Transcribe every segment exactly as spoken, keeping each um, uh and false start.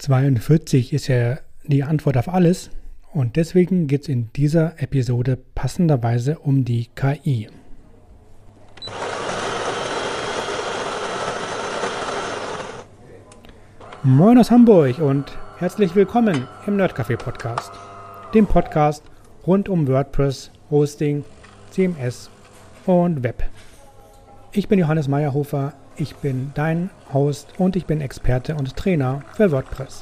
zweiundvierzig ist ja die Antwort auf alles und deswegen geht es in dieser Episode passenderweise um die K I. Moin aus Hamburg und herzlich willkommen im Nerdcafé Podcast, dem Podcast rund um WordPress, Hosting, C M S und Web. Ich bin Johannes Meyerhofer, ich bin dein Host und ich bin Experte und Trainer für WordPress.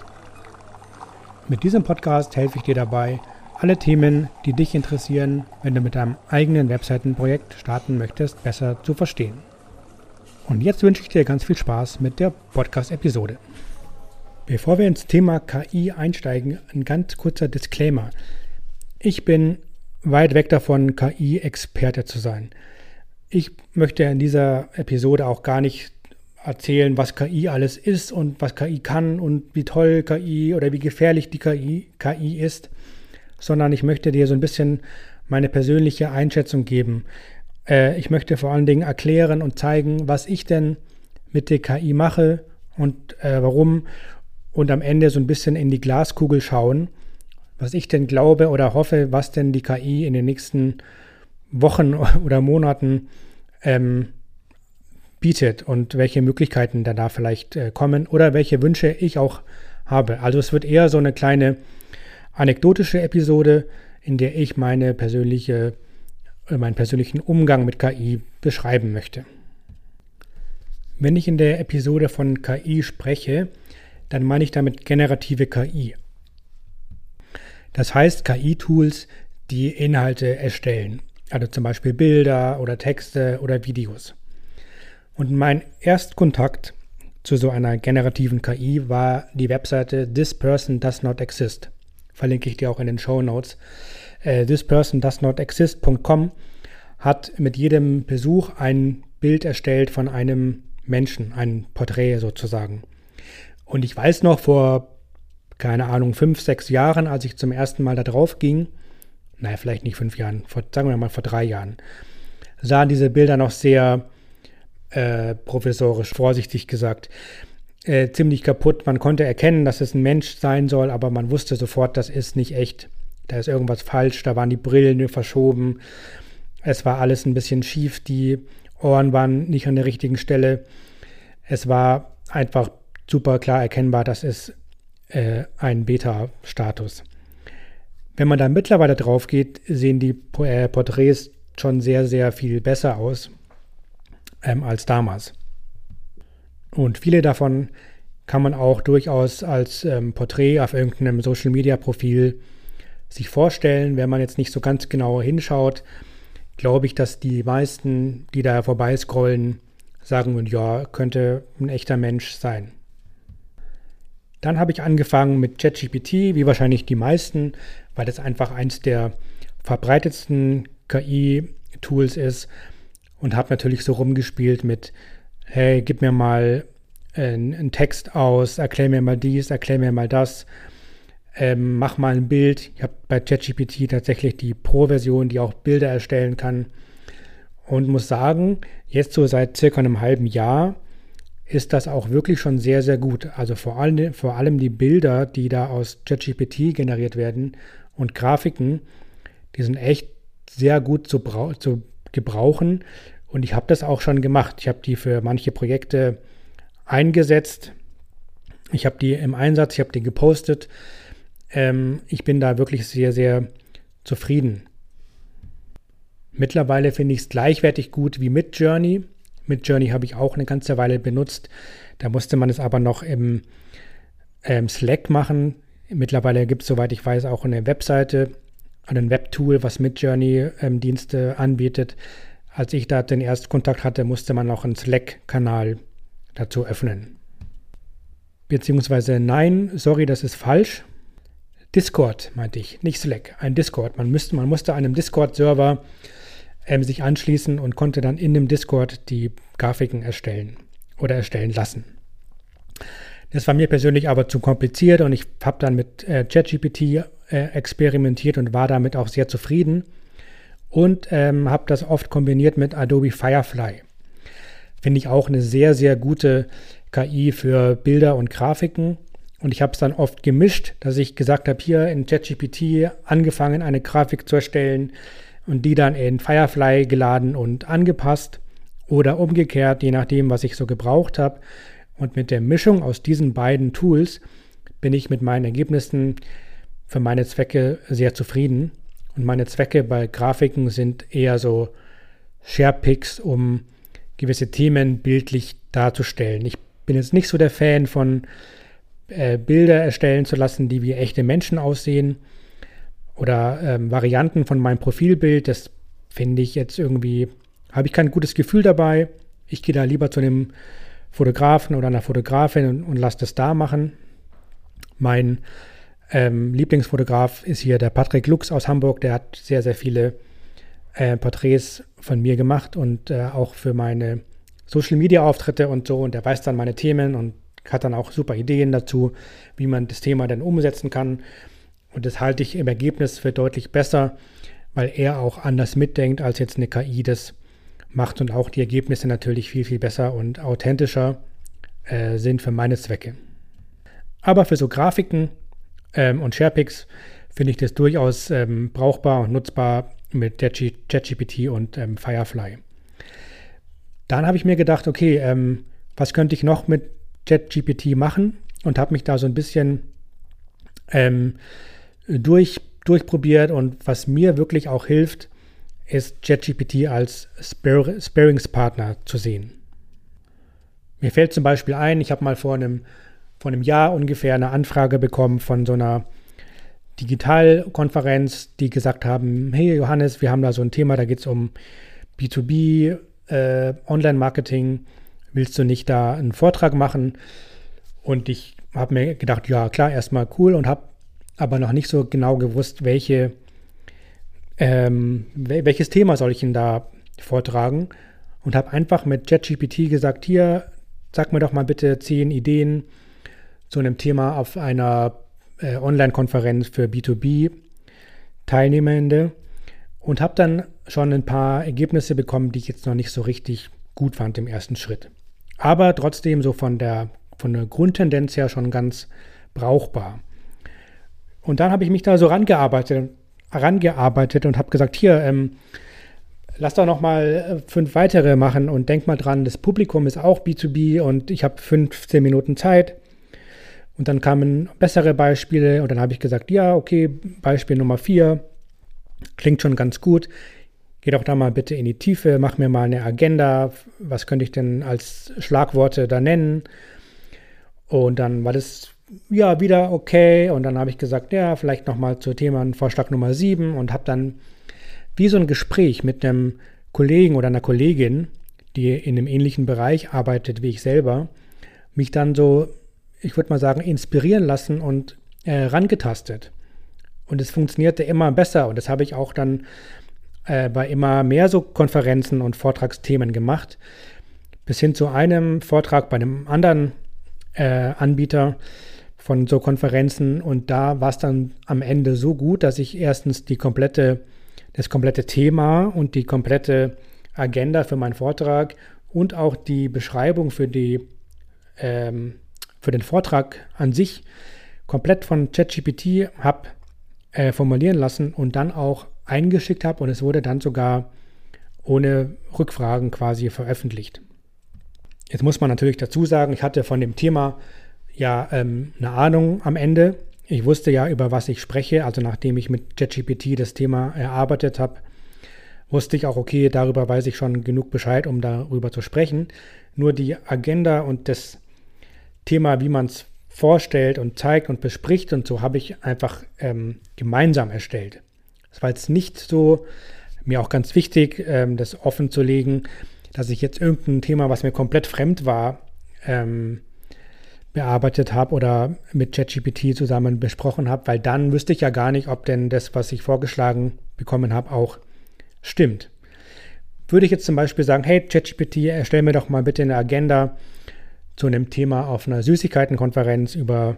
Mit diesem Podcast helfe ich dir dabei, alle Themen, die dich interessieren, wenn du mit deinem eigenen Webseitenprojekt starten möchtest, besser zu verstehen. Und jetzt wünsche ich dir ganz viel Spaß mit der Podcast-Episode. Bevor wir ins Thema K I einsteigen, ein ganz kurzer Disclaimer. Ich bin weit weg davon, K I-Experte zu sein. Ich möchte in dieser Episode auch gar nicht erzählen, was K I alles ist und was K I kann und wie toll K I oder wie gefährlich die K I, K I ist, sondern ich möchte dir so ein bisschen meine persönliche Einschätzung geben. Äh, ich möchte vor allen Dingen erklären und zeigen, was ich denn mit der K I mache und äh, warum und am Ende so ein bisschen in die Glaskugel schauen, was ich denn glaube oder hoffe, was denn die K I in den nächsten Wochen oder Monaten ähm, bietet und welche Möglichkeiten da, da vielleicht äh, kommen oder welche Wünsche ich auch habe. Also es wird eher so eine kleine anekdotische Episode, in der ich meine persönliche, äh, meinen persönlichen Umgang mit K I beschreiben möchte. Wenn ich in der Episode von K I spreche, dann meine ich damit generative K I. Das heißt K I-Tools, die Inhalte erstellen. Also zum Beispiel Bilder oder Texte oder Videos. Und mein Erstkontakt zu so einer generativen K I war die Webseite This Person Does Not Exist. Verlinke ich dir auch in den Shownotes. Äh, this person does not exist Punkt com hat mit jedem Besuch ein Bild erstellt von einem Menschen, ein Porträt sozusagen. Und ich weiß noch vor, keine Ahnung, fünf, sechs Jahren, als ich zum ersten Mal da drauf ging, naja, vielleicht nicht fünf Jahren, vor, sagen wir mal vor drei Jahren, sahen diese Bilder noch sehr äh, provisorisch, vorsichtig gesagt, äh, ziemlich kaputt. Man konnte erkennen, dass es ein Mensch sein soll, aber man wusste sofort, das ist nicht echt. Da ist irgendwas falsch, da waren die Brillen verschoben, es war alles ein bisschen schief, die Ohren waren nicht an der richtigen Stelle. Es war einfach super klar erkennbar, das ist äh, ein Beta-Status. Wenn man da mittlerweile drauf geht, sehen die äh, Porträts schon sehr, sehr viel besser aus ähm, als damals. Und viele davon kann man auch durchaus als ähm, Porträt auf irgendeinem Social-Media-Profil sich vorstellen. Wenn man jetzt nicht so ganz genau hinschaut, glaube ich, dass die meisten, die da vorbeiscrollen, sagen würden, ja, könnte ein echter Mensch sein. Dann habe ich angefangen mit ChatGPT, wie wahrscheinlich die meisten, weil das einfach eins der verbreitetsten K I-Tools ist und habe natürlich so rumgespielt mit, hey, gib mir mal einen Text aus, erklär mir mal dies, erklär mir mal das, ähm, mach mal ein Bild. Ich habe bei ChatGPT tatsächlich die Pro-Version, die auch Bilder erstellen kann und muss sagen, jetzt so seit circa einem halben Jahr ist das auch wirklich schon sehr, sehr gut. Also vor allem, vor allem die Bilder, die da aus ChatGPT generiert werden und Grafiken, die sind echt sehr gut zu, brau- zu gebrauchen. Und ich habe das auch schon gemacht. Ich habe die für manche Projekte eingesetzt. Ich habe die im Einsatz, ich habe die gepostet. Ähm, ich bin da wirklich sehr, sehr zufrieden. Mittlerweile finde ich es gleichwertig gut wie Midjourney. Midjourney habe ich auch eine ganze Weile benutzt. Da musste man es aber noch im ähm, Slack machen. Mittlerweile gibt es, soweit ich weiß, auch eine Webseite, ein Webtool, was Midjourney-Dienste ähm, anbietet. Als ich da den Erstkontakt hatte, musste man auch einen Slack-Kanal dazu öffnen. Beziehungsweise nein, sorry, das ist falsch. Discord meinte ich, nicht Slack, ein Discord. Man, müsste, man musste einem Discord-Server Ähm, sich anschließen und konnte dann in dem Discord die Grafiken erstellen oder erstellen lassen. Das war mir persönlich aber zu kompliziert und ich habe dann mit äh, ChatGPT äh, experimentiert und war damit auch sehr zufrieden und ähm, habe das oft kombiniert mit Adobe Firefly. Finde ich auch eine sehr, sehr gute K I für Bilder und Grafiken. Und ich habe es dann oft gemischt, dass ich gesagt habe, hier in ChatGPT angefangen, eine Grafik zu erstellen und die dann in Firefly geladen und angepasst oder umgekehrt, je nachdem, was ich so gebraucht habe. Und mit der Mischung aus diesen beiden Tools bin ich mit meinen Ergebnissen für meine Zwecke sehr zufrieden. Und meine Zwecke bei Grafiken sind eher so Sharepics, um gewisse Themen bildlich darzustellen. Ich bin jetzt nicht so der Fan von äh, Bilder erstellen zu lassen, die wie echte Menschen aussehen oder ähm, Varianten von meinem Profilbild. Das finde ich jetzt irgendwie, habe ich kein gutes Gefühl dabei. Ich gehe da lieber zu einem Fotografen oder einer Fotografin und, und lasse das da machen. Mein ähm, Lieblingsfotograf ist hier der Patrick Lux aus Hamburg. Der hat sehr, sehr viele äh, Porträts von mir gemacht und äh, auch für meine Social-Media-Auftritte und so. Und der weiß dann meine Themen und hat dann auch super Ideen dazu, wie man das Thema dann umsetzen kann. Und das halte ich im Ergebnis für deutlich besser, weil er auch anders mitdenkt, als jetzt eine K I das macht und auch die Ergebnisse natürlich viel, viel besser und authentischer äh, sind für meine Zwecke. Aber für so Grafiken ähm, und Sharepics finde ich das durchaus ähm, brauchbar und nutzbar mit ChatGPT und ähm, Firefly. Dann habe ich mir gedacht, okay, ähm, was könnte ich noch mit ChatGPT machen und habe mich da so ein bisschen ähm, durch, durchprobiert und was mir wirklich auch hilft, ist ChatGPT als Spar- Sparringspartner zu sehen. Mir fällt zum Beispiel ein, ich habe mal vor einem, vor einem Jahr ungefähr eine Anfrage bekommen von so einer Digitalkonferenz, die gesagt haben, hey Johannes, wir haben da so ein Thema, da geht es um B zwei B, äh, Online-Marketing, willst du nicht da einen Vortrag machen? Und ich habe mir gedacht, ja klar, erstmal cool und habe aber noch nicht so genau gewusst, welche Ähm, welches Thema soll ich denn da vortragen? Und habe einfach mit ChatGPT gesagt, hier, sag mir doch mal bitte zehn Ideen zu einem Thema auf einer äh, Online-Konferenz für B zwei B-Teilnehmende und habe dann schon ein paar Ergebnisse bekommen, die ich jetzt noch nicht so richtig gut fand im ersten Schritt. Aber trotzdem so von der, von der Grundtendenz her schon ganz brauchbar. Und dann habe ich mich da so rangearbeitet herangearbeitet und habe gesagt, hier, ähm, lass doch noch mal fünf weitere machen und denk mal dran, das Publikum ist auch B zwei B und ich habe fünfzehn Minuten Zeit. Und dann kamen bessere Beispiele und dann habe ich gesagt, ja, okay, Beispiel Nummer vier, klingt schon ganz gut. Geh doch da mal bitte in die Tiefe, mach mir mal eine Agenda, was könnte ich denn als Schlagworte da nennen? Und dann war das ja, wieder okay. Und dann habe ich gesagt, ja, vielleicht nochmal zu Thema Vorschlag Nummer sieben und habe dann wie so ein Gespräch mit einem Kollegen oder einer Kollegin, die in einem ähnlichen Bereich arbeitet wie ich selber, mich dann so, ich würde mal sagen, inspirieren lassen und äh, rangetastet. Und es funktionierte immer besser und das habe ich auch dann äh, bei immer mehr so Konferenzen und Vortragsthemen gemacht, bis hin zu einem Vortrag bei einem anderen äh, Anbieter von so Konferenzen und da war es dann am Ende so gut, dass ich erstens die komplette, das komplette Thema und die komplette Agenda für meinen Vortrag und auch die Beschreibung für die ähm, für den Vortrag an sich komplett von ChatGPT habe äh, formulieren lassen und dann auch eingeschickt habe und es wurde dann sogar ohne Rückfragen quasi veröffentlicht. Jetzt muss man natürlich dazu sagen, ich hatte von dem Thema ja ähm, eine Ahnung am Ende. Ich wusste ja, über was ich spreche. Also nachdem ich mit ChatGPT das Thema erarbeitet habe, wusste ich auch, okay, darüber weiß ich schon genug Bescheid, um darüber zu sprechen. Nur die Agenda und das Thema, wie man es vorstellt und zeigt und bespricht und so, habe ich einfach ähm, gemeinsam erstellt. Das war jetzt nicht so, mir auch ganz wichtig, ähm, das offen zu legen, dass ich jetzt irgendein Thema, was mir komplett fremd war, ähm, bearbeitet habe oder mit ChatGPT zusammen besprochen habe, weil dann wüsste ich ja gar nicht, ob denn das, was ich vorgeschlagen bekommen habe, auch stimmt. Würde ich jetzt zum Beispiel sagen, hey ChatGPT, erstell mir doch mal bitte eine Agenda zu einem Thema auf einer Süßigkeitenkonferenz über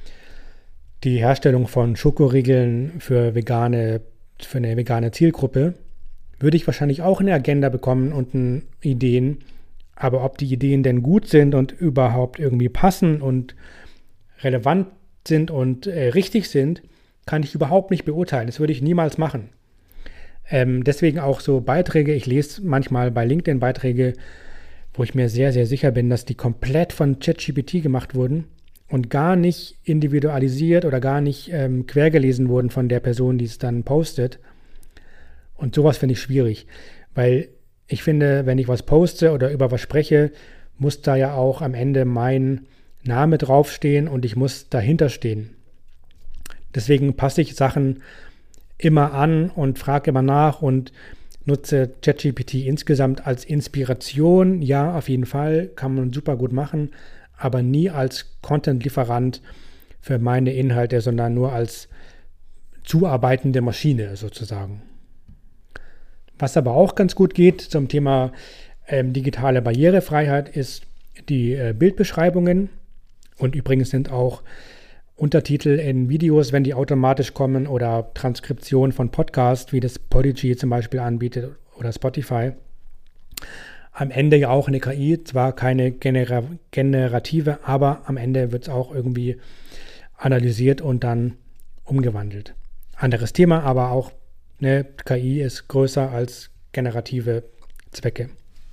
die Herstellung von Schokoriegeln für vegane, für eine vegane Zielgruppe, würde ich wahrscheinlich auch eine Agenda bekommen und ein Ideen. Aber ob die Ideen denn gut sind und überhaupt irgendwie passen und relevant sind und äh, richtig sind, kann ich überhaupt nicht beurteilen. Das würde ich niemals machen. Ähm, deswegen auch so Beiträge, ich lese manchmal bei LinkedIn Beiträge, wo ich mir sehr, sehr sicher bin, dass die komplett von ChatGPT gemacht wurden und gar nicht individualisiert oder gar nicht ähm, quergelesen wurden von der Person, die es dann postet. Und sowas finde ich schwierig, weil ich finde, wenn ich was poste oder über was spreche, muss da ja auch am Ende mein Name draufstehen und ich muss dahinter stehen. Deswegen passe ich Sachen immer an und frage immer nach und nutze ChatGPT insgesamt als Inspiration. Ja, auf jeden Fall, kann man super gut machen, aber nie als Content-Lieferant für meine Inhalte, sondern nur als zuarbeitende Maschine sozusagen. Was aber auch ganz gut geht zum Thema ähm, digitale Barrierefreiheit ist die äh, Bildbeschreibungen. Und übrigens sind auch Untertitel in Videos, wenn die automatisch kommen, oder Transkription von Podcasts, wie das Podigy zum Beispiel anbietet oder Spotify. Am Ende ja auch eine K I, zwar keine genera- generative, aber am Ende wird es auch irgendwie analysiert und dann umgewandelt. Anderes Thema, aber auch eine K I ist größer als generative Zwecke.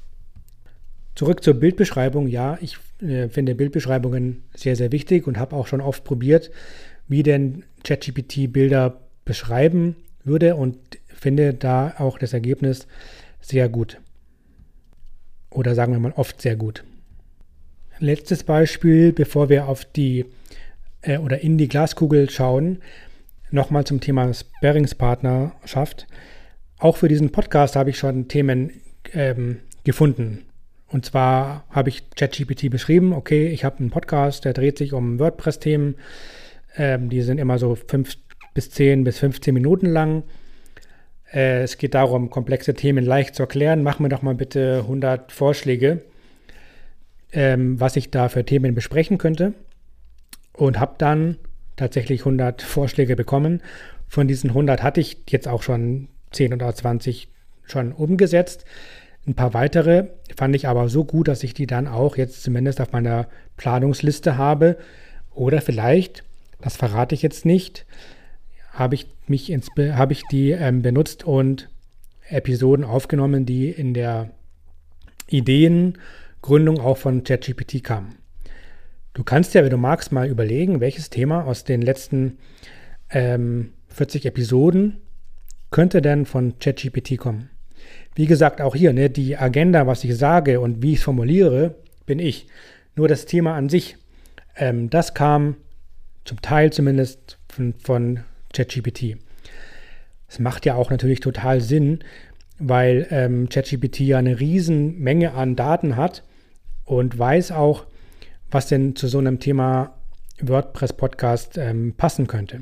Zurück zur Bildbeschreibung. Ja, ich äh, finde Bildbeschreibungen sehr, sehr wichtig und habe auch schon oft probiert, wie denn ChatGPT Bilder beschreiben würde und finde da auch das Ergebnis sehr gut. Oder sagen wir mal oft sehr gut. Letztes Beispiel, bevor wir auf die äh, oder in die Glaskugel schauen, nochmal zum Thema Sparringspartnerschaft. Auch für diesen Podcast habe ich schon Themen ähm, gefunden. Und zwar habe ich ChatGPT beschrieben, okay, ich habe einen Podcast, der dreht sich um WordPress-Themen. Ähm, die sind immer so fünf bis zehn bis fünfzehn Minuten lang. Äh, es geht darum, komplexe Themen leicht zu erklären. Mach mir doch mal bitte hundert Vorschläge, ähm, was ich da für Themen besprechen könnte. Und habe dann tatsächlich hundert Vorschläge bekommen. Von diesen hundert hatte ich jetzt auch schon zehn oder zwanzig schon umgesetzt. Ein paar weitere fand ich aber so gut, dass ich die dann auch jetzt zumindest auf meiner Planungsliste habe. Oder vielleicht, das verrate ich jetzt nicht, habe ich mich ins, habe ich die ähm, benutzt und Episoden aufgenommen, die in der Ideengründung auch von ChatGPT kamen. Du kannst ja, wenn du magst, mal überlegen, welches Thema aus den letzten ähm, vierzig Episoden könnte denn von ChatGPT kommen. Wie gesagt, auch hier, ne, die Agenda, was ich sage und wie ich es formuliere, bin ich. Nur das Thema an sich, ähm, das kam zum Teil zumindest von, von ChatGPT. Es macht ja auch natürlich total Sinn, weil ähm, ChatGPT ja eine riesen Menge an Daten hat und weiß auch, was denn zu so einem Thema WordPress-Podcast ähm, passen könnte.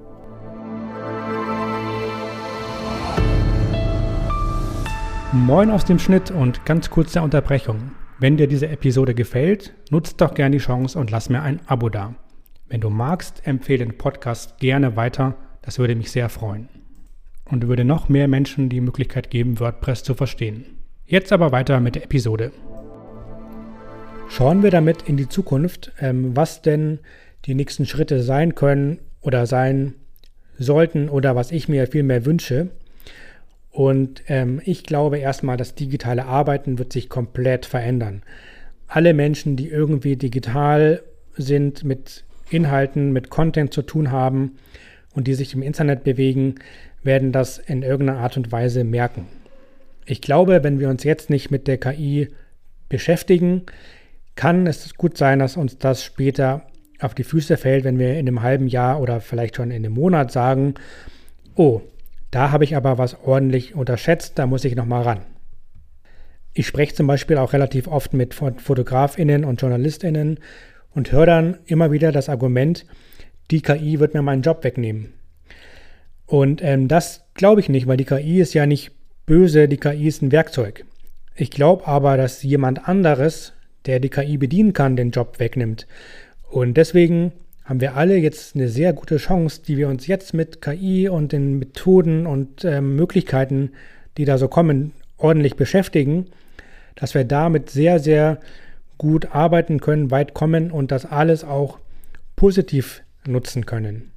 Moin aus dem Schnitt und ganz kurze Unterbrechung. Wenn dir diese Episode gefällt, nutzt doch gerne die Chance und lass mir ein Abo da. Wenn du magst, empfehle den Podcast gerne weiter, das würde mich sehr freuen. Und würde noch mehr Menschen die Möglichkeit geben, WordPress zu verstehen. Jetzt aber weiter mit der Episode. Schauen wir damit in die Zukunft, ähm, was denn die nächsten Schritte sein können oder sein sollten oder was ich mir vielmehr wünsche. Und ähm, ich glaube erstmal, das digitale Arbeiten wird sich komplett verändern. Alle Menschen, die irgendwie digital sind, mit Inhalten, mit Content zu tun haben und die sich im Internet bewegen, werden das in irgendeiner Art und Weise merken. Ich glaube, wenn wir uns jetzt nicht mit der K I beschäftigen, kann es gut sein, dass uns das später auf die Füße fällt, wenn wir in einem halben Jahr oder vielleicht schon in einem Monat sagen, oh, da habe ich aber was ordentlich unterschätzt, da muss ich nochmal ran. Ich spreche zum Beispiel auch relativ oft mit FotografInnen und JournalistInnen und höre dann immer wieder das Argument, die K I wird mir meinen Job wegnehmen. Und ähm, das glaube ich nicht, weil die K I ist ja nicht böse, die K I ist ein Werkzeug. Ich glaube aber, dass jemand anderes, der die K I bedienen kann, den Job wegnimmt. Und deswegen haben wir alle jetzt eine sehr gute Chance, die wir uns jetzt mit K I und den Methoden und äh, Möglichkeiten, die da so kommen, ordentlich beschäftigen, dass wir damit sehr, sehr gut arbeiten können, weit kommen und das alles auch positiv nutzen können.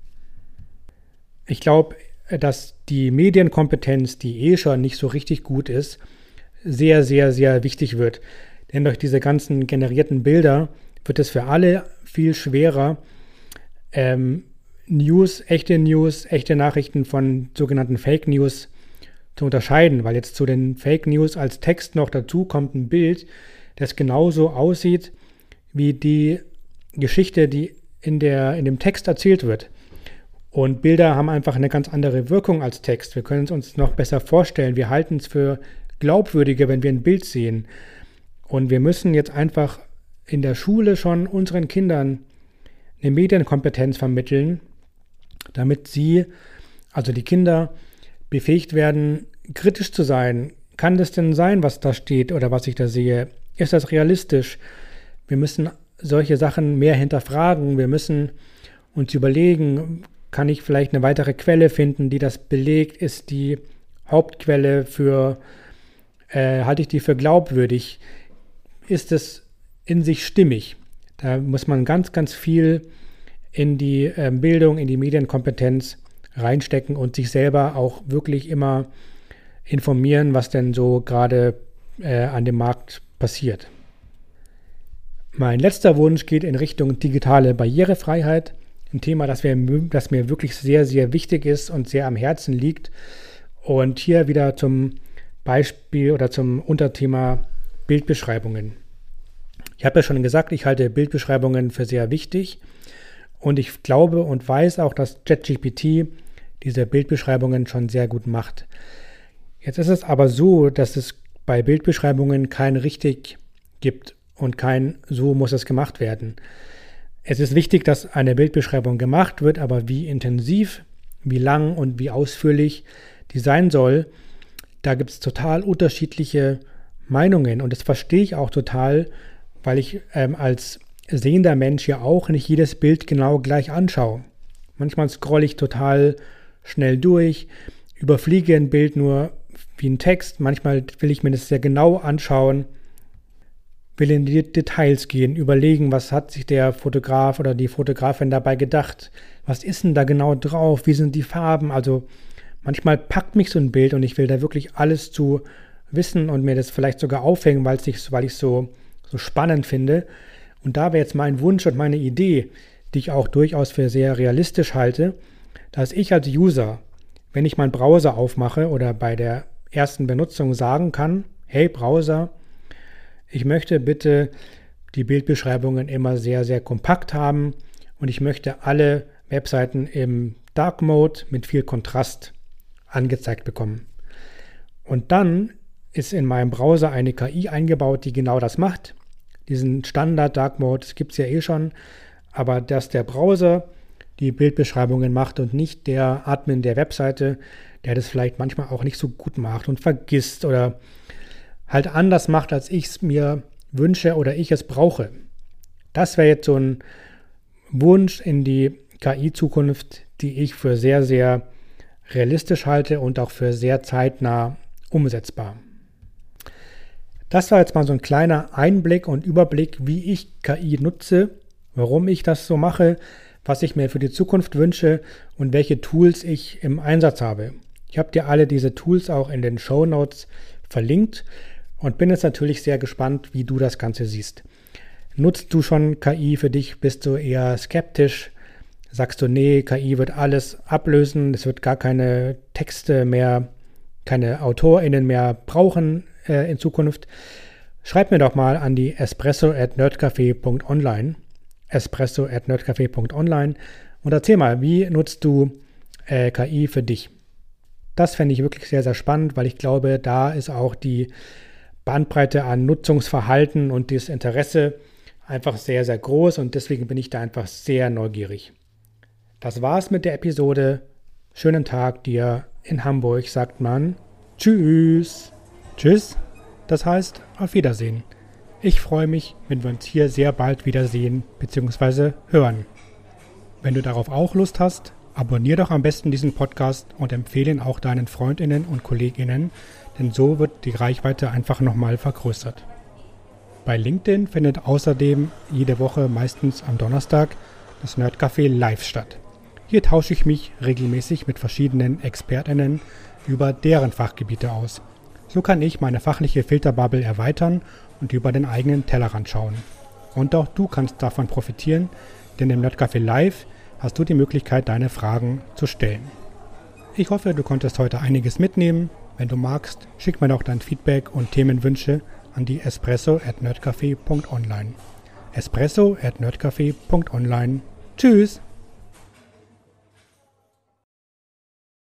Ich glaube, dass die Medienkompetenz, die eh schon nicht so richtig gut ist, sehr, sehr, sehr wichtig wird. Denn durch diese ganzen generierten Bilder wird es für alle viel schwerer, ähm, News, echte News, echte Nachrichten von sogenannten Fake News zu unterscheiden, weil jetzt zu den Fake News als Text noch dazu kommt ein Bild, das genauso aussieht wie die Geschichte, die in, der, in dem Text erzählt wird. Und Bilder haben einfach eine ganz andere Wirkung als Text. Wir können es uns noch besser vorstellen. Wir halten es für glaubwürdiger, wenn wir ein Bild sehen. Und wir müssen jetzt einfach in der Schule schon unseren Kindern eine Medienkompetenz vermitteln, damit sie, also die Kinder, befähigt werden, kritisch zu sein. Kann das denn sein, was da steht oder was ich da sehe? Ist das realistisch? Wir müssen solche Sachen mehr hinterfragen. Wir müssen uns überlegen, kann ich vielleicht eine weitere Quelle finden, die das belegt? Ist die Hauptquelle für, äh, halte ich die für glaubwürdig? Ist es in sich stimmig? Da muss man ganz, ganz viel in die äh, Bildung, in die Medienkompetenz reinstecken und sich selber auch wirklich immer informieren, was denn so gerade äh, an dem Markt passiert. Mein letzter Wunsch geht in Richtung digitale Barrierefreiheit. Ein Thema, das mir, das mir wirklich sehr, sehr wichtig ist und sehr am Herzen liegt. Und hier wieder zum Beispiel oder zum Unterthema Bildbeschreibungen. Ich habe ja schon gesagt, ich halte Bildbeschreibungen für sehr wichtig. Und ich glaube und weiß auch, dass ChatGPT diese Bildbeschreibungen schon sehr gut macht. Jetzt ist es aber so, dass es bei Bildbeschreibungen kein richtig gibt und kein so muss es gemacht werden. Es ist wichtig, dass eine Bildbeschreibung gemacht wird, aber wie intensiv, wie lang und wie ausführlich die sein soll, da gibt es total unterschiedliche Meinungen. Und das verstehe ich auch total, weil ich ähm, als sehender Mensch ja auch nicht jedes Bild genau gleich anschaue. Manchmal scrolle ich total schnell durch, überfliege ein Bild nur wie ein Text. Manchmal will ich mir das sehr genau anschauen, will in die Details gehen, überlegen, was hat sich der Fotograf oder die Fotografin dabei gedacht, was ist denn da genau drauf, wie sind die Farben, also manchmal packt mich so ein Bild und ich will da wirklich alles zu wissen und mir das vielleicht sogar aufhängen, weil ich weil ich so, so spannend finde. Und da wäre jetzt mein Wunsch und meine Idee, die ich auch durchaus für sehr realistisch halte, dass ich als User, wenn ich meinen Browser aufmache oder bei der ersten Benutzung sagen kann, hey Browser, ich möchte bitte die Bildbeschreibungen immer sehr, sehr kompakt haben und ich möchte alle Webseiten im Dark Mode mit viel Kontrast angezeigt bekommen. Und dann ist in meinem Browser eine K I eingebaut, die genau das macht. Diesen Standard Dark Mode gibt es ja eh schon, aber dass der Browser die Bildbeschreibungen macht und nicht der Admin der Webseite, der das vielleicht manchmal auch nicht so gut macht und vergisst oder halt anders macht, als ich es mir wünsche oder ich es brauche. Das wäre jetzt so ein Wunsch in die K I-Zukunft, die ich für sehr, sehr realistisch halte und auch für sehr zeitnah umsetzbar. Das war jetzt mal so ein kleiner Einblick und Überblick, wie ich K I nutze, warum ich das so mache, was ich mir für die Zukunft wünsche und welche Tools ich im Einsatz habe. Ich habe dir alle diese Tools auch in den Shownotes verlinkt und bin jetzt natürlich sehr gespannt, wie du das Ganze siehst. Nutzt du schon K I für dich? Bist du eher skeptisch? Sagst du, nee, K I wird alles ablösen, es wird gar keine Texte mehr, keine AutorInnen mehr brauchen äh, in Zukunft? Schreib mir doch mal an die espresso at nerdcafe punkt online espresso at nerdcafe punkt online und erzähl mal, wie nutzt du äh, K I für dich? Das fände ich wirklich sehr, sehr spannend, weil ich glaube, da ist auch die Bandbreite an Nutzungsverhalten und das Interesse einfach sehr, sehr groß und deswegen bin ich da einfach sehr neugierig. Das war's mit der Episode. Schönen Tag dir. In Hamburg sagt man Tschüss. Tschüss, das heißt auf Wiedersehen. Ich freue mich, wenn wir uns hier sehr bald wiedersehen bzw. hören. Wenn du darauf auch Lust hast, abonnier doch am besten diesen Podcast und empfehle ihn auch deinen FreundInnen und KollegInnen, denn so wird die Reichweite einfach nochmal vergrößert. Bei LinkedIn findet außerdem jede Woche, meistens am Donnerstag, das Nerdcafé live statt. Hier tausche ich mich regelmäßig mit verschiedenen ExpertInnen über deren Fachgebiete aus. So kann ich meine fachliche Filterbubble erweitern und über den eigenen Tellerrand schauen. Und auch du kannst davon profitieren, denn im Nerdcafé Live hast du die Möglichkeit, deine Fragen zu stellen. Ich hoffe, du konntest heute einiges mitnehmen. Wenn du magst, schick mir doch dein Feedback und Themenwünsche an die espresso at nerdcafé punkt online. espresso at nerdcafé punkt online. Tschüss!